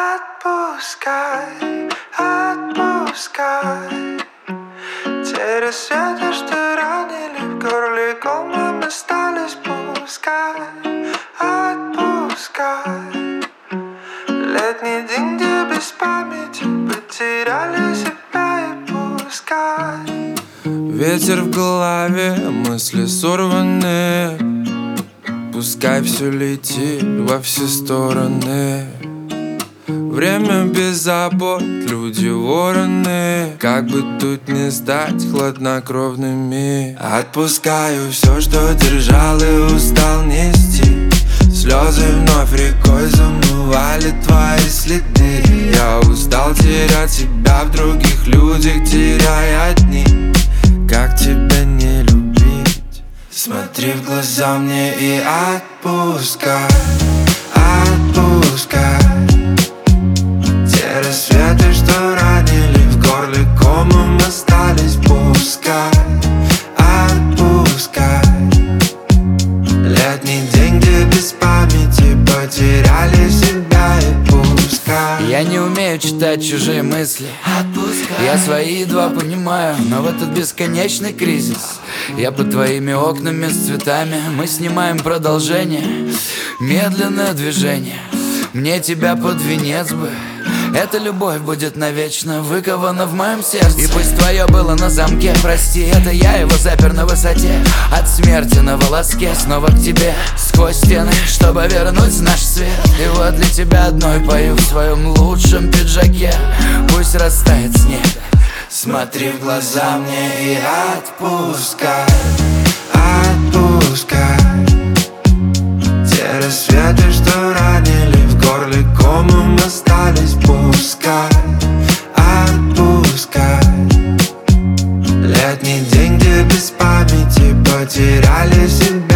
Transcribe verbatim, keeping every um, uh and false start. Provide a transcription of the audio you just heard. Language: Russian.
Отпускай, отпускай те рассветы, что ранили в горле комом остались. Пускай, отпускай летний день, где без памяти потеряли себя. И пускай ветер в голове, мысли сорваны. Пускай все летит во все стороны. Время без забот, люди вороны. Как бы тут не стать хладнокровными. Отпускаю все, что держал и устал нести. Слезы вновь рекой замывали твои следы. Я устал терять себя в других людях, теряя одни. Как тебя не любить? Смотри в глаза мне и отпускай, отпускай те рассветы, что ранили в горле комом остались. Пускай, отпускай летний день, где без памяти потеряли себя. И пускай. Я не умею читать чужие мысли. Отпускай. Я свои едва понимаю, но в этот бесконечный кризис я под твоими окнами с цветами. Мы снимаем продолжение, медленное движение. Мне тебя под венец бы. Эта любовь будет навечно выкована в моем сердце. И пусть твое было на замке, прости, это я его запер на высоте. От смерти на волоске, снова к тебе сквозь стены, чтобы вернуть наш свет. И вот для тебя одной пою в своем лучшем пиджаке. Пусть растает снег. Смотри в глаза мне и отпускай, отпускай те рассветы, что ранили в горле комом остались. Пускай, отпускай летний день, где без памяти потеряли себя.